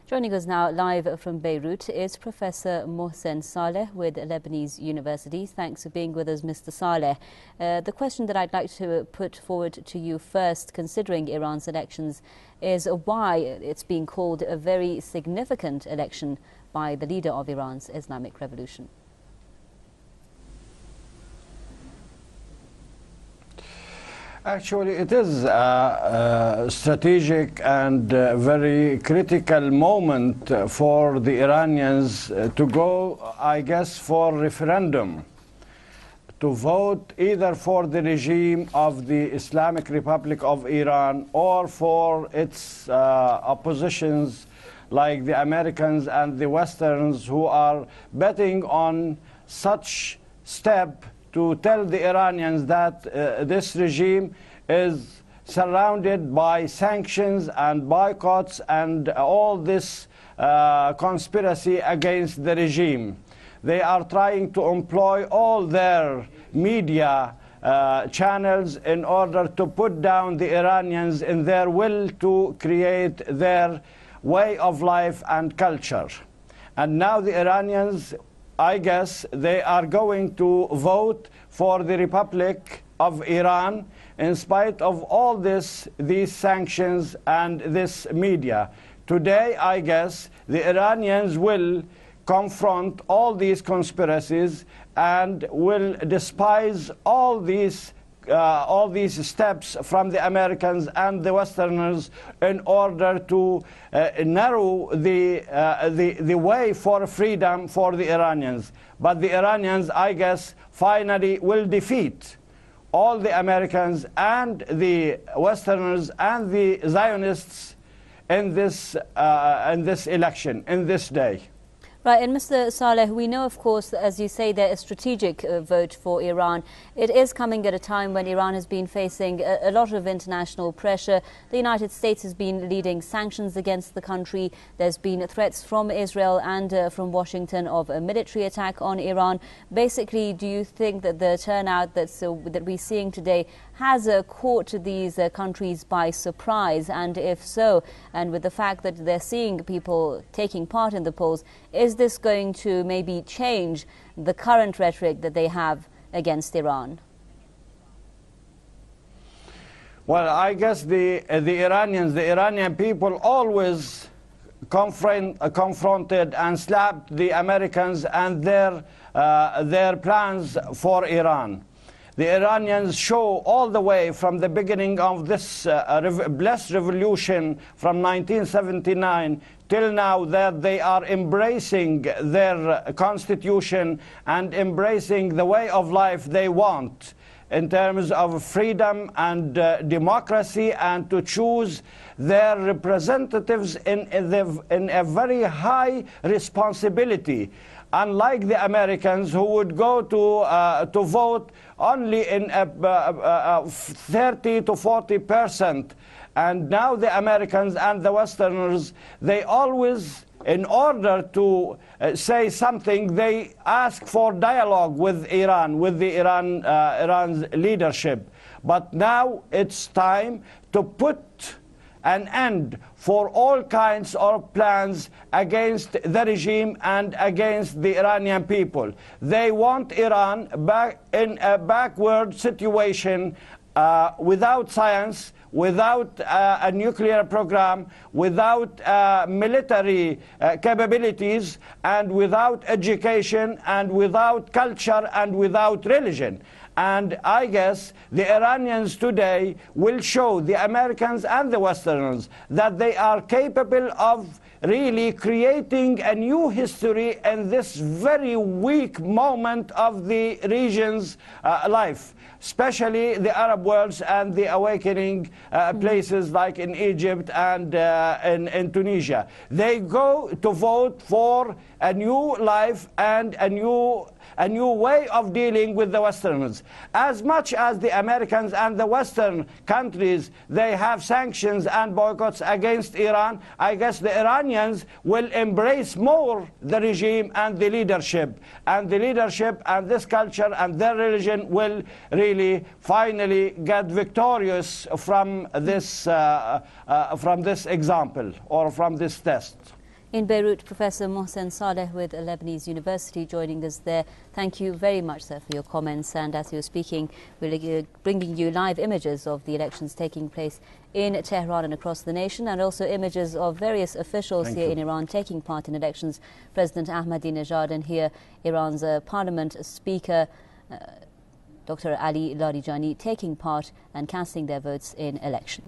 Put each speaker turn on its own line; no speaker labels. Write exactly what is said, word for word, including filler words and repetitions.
Joining us now live from Beirut is Professor Mohsen Saleh with Lebanese University. Thanks for being with us, Mister Saleh. Uh, the question that I'd like to put forward to you first, considering Iran's elections, is why it's being called a very significant election by the leader of Iran's Islamic Revolution.
Actually, it is a, a strategic and uh, very critical moment for the Iranians to go, I guess, for referendum, to vote either for the regime of the Islamic Republic of Iran or for its uh, oppositions like the Americans and the Westerns, who are betting on such step to tell the Iranians that uh, this regime is surrounded by sanctions and boycotts and all this uh, conspiracy against the regime. They are trying to employ all their media uh, channels in order to put down the Iranians in their will to create their way of life and culture. And now the Iranians, I guess, they are going to vote for the Republic of Iran in spite of all this, these sanctions and this media. Today, I guess, the Iranians will confront all these conspiracies and will despise all these Uh, all these steps from the Americans and the Westerners in order to uh, narrow the, uh, the, the way for freedom for the Iranians. But the Iranians, I guess, finally will defeat all the Americans and the Westerners and the Zionists in this, uh, in this election, in this day.
Right, and Mister Saleh, we know, of course, that, as you say, there is a strategic uh, vote for Iran. It is coming at a time when Iran has been facing a, a lot of international pressure. The United States has been leading sanctions against the country. There's been threats from Israel and uh, from Washington of a military attack on Iran. Basically, do you think that the turnout that's, uh, that we're seeing today has uh, caught these uh, countries by surprise? And if so, and with the fact that they're seeing people taking part in the polls, is this going to maybe change the current rhetoric that they have against Iran?
Well, I guess the, uh, the Iranians, the Iranian people always confront, uh, confronted and slapped the Americans and their, uh, their plans for Iran. The Iranians show all the way from the beginning of this uh, rev blessed revolution from nineteen seventy-nine till now that they are embracing their constitution and embracing the way of life they want in terms of freedom and uh, democracy, and to choose their representatives in, in, the, in a very high responsibility. Unlike the Americans, who would go to, uh, to vote only in a, uh, uh, thirty to forty percent. And now the Americans and the Westerners, they always, in order to uh, say something, they ask for dialogue with Iran, with the Iran, uh, Iran's leadership. But now it's time to put an end for all kinds of plans against the regime and against the Iranian people. They want Iran back in a backward situation, uh, without science, without uh, a nuclear program, without uh, military uh, capabilities, and without education, and without culture, and without religion. And I guess the Iranians today will show the Americans and the Westerners that they are capable of really creating a new history in this very weak moment of the region's uh, life, especially the Arab world and the awakening uh, places like in Egypt and uh, in, in Tunisia. They go to vote for a new life and a new a new way of dealing with the Westerners. As much as the Americans and the Western countries, they have sanctions and boycotts against Iran, I guess the Iranians will embrace more the regime and the leadership. And the leadership and this culture and their religion will really finally get victorious from this, uh, uh, from this example or from this test.
In Beirut, Professor Mohsen Saleh with Lebanese University joining us there. Thank you very much, sir, for your comments. And as you're speaking, we're bringing you live images of the elections taking place in Tehran and across the nation, and also images of various officials
Thank
here
you.
in Iran taking part in elections. President Ahmadinejad, and here Iran's uh, Parliament Speaker, uh, Doctor Ali Larijani, taking part and casting their votes in election.